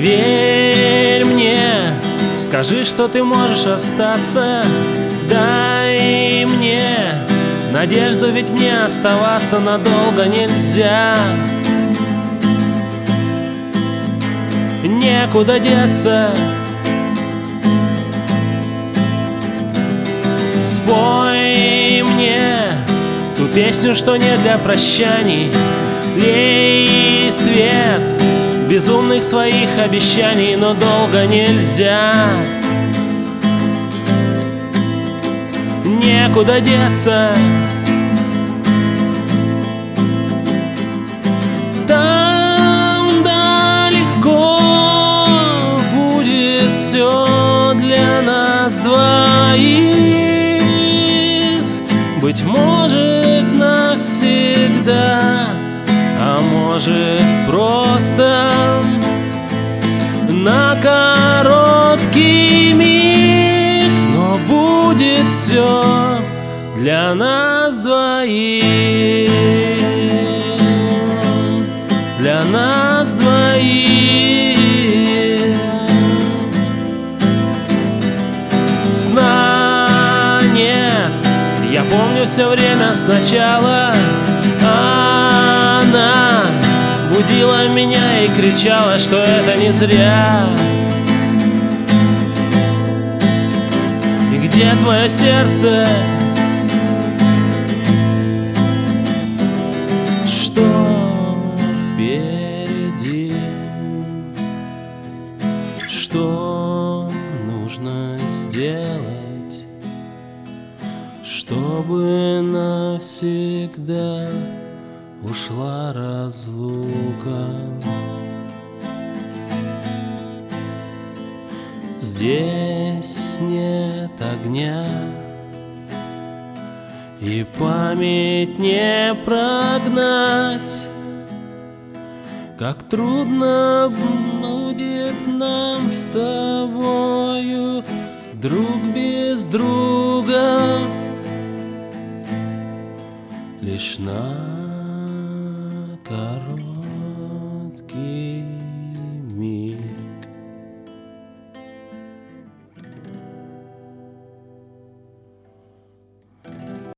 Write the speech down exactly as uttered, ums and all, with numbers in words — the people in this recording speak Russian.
Верь мне, скажи, что ты можешь остаться. Дай мне надежду, ведь мне оставаться надолго нельзя. Некуда деться. Спой мне ту песню, что не для прощаний. Лей свет безумных своих обещаний, но долго нельзя. Некуда деться. Там далеко будет все для нас двоих, быть может навсегда, а может просто на короткий миг, но будет все для нас двоих, для нас двоих. Сна нет, я помню все время сначала. Она будила меня и кричала, что это не зря. И где твое сердце? Что впереди? Что нужно сделать, чтобы навсегда ушла разлука? Здесь нет огня, и память не прогнать. Как трудно будет нам с тобою, друг без друга, лишь на короткий